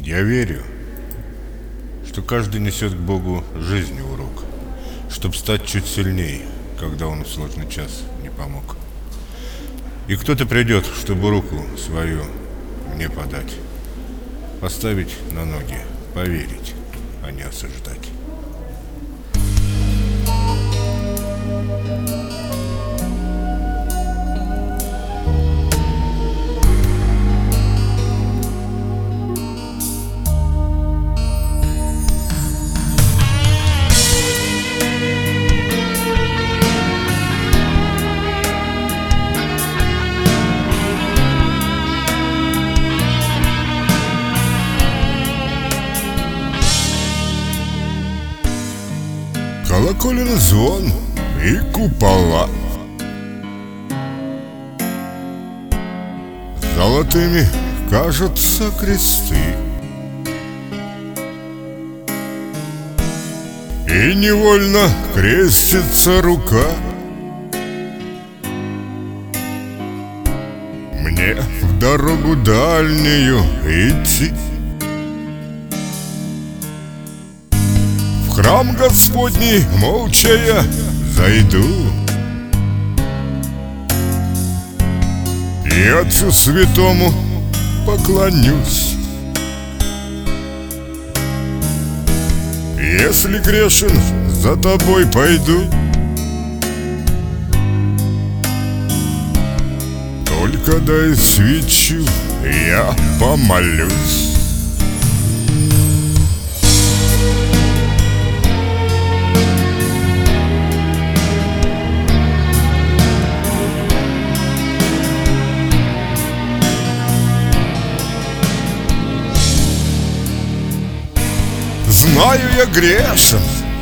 Я верю, что каждый несет к Богу жизни урок, чтоб стать чуть сильней, когда Он в сложный час не помог. И кто-то придет, чтобы руку свою мне подать, поставить на ноги, поверить, а не осуждать. Колоколен звон и купола золотыми кажутся кресты, и невольно крестится рука. Мне в дорогу дальнюю идти, в храм Господний молча я зайду, и Отцу Святому поклонюсь. Если грешен, за тобой пойду, только дай свечу, я помолюсь. Знаю, я грешен,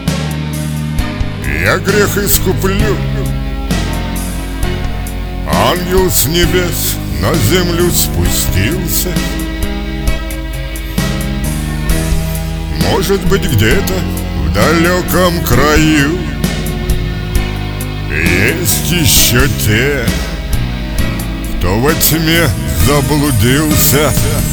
я грех искуплю. Ангел с небес на землю спустился. Может быть, где-то в далеком краю есть еще те, кто во тьме заблудился.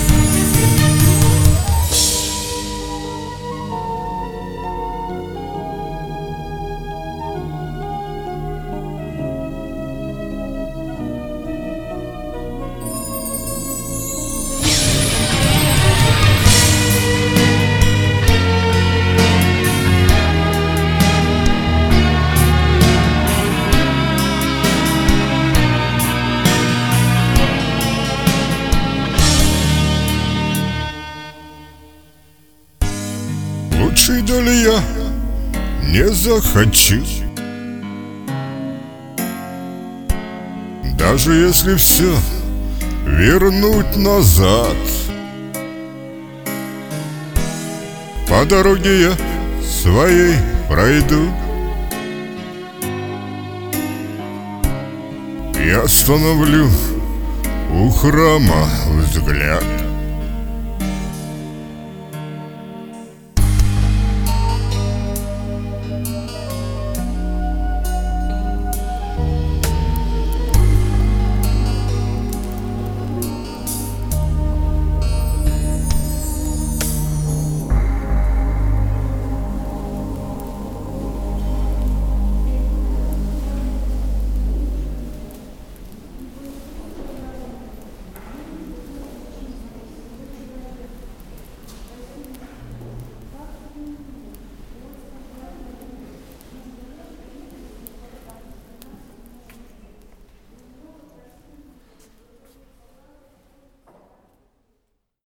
Лучшей доли я не захочу, даже если все вернуть назад. По дороге я своей пройду, я остановлю у храма взгляд.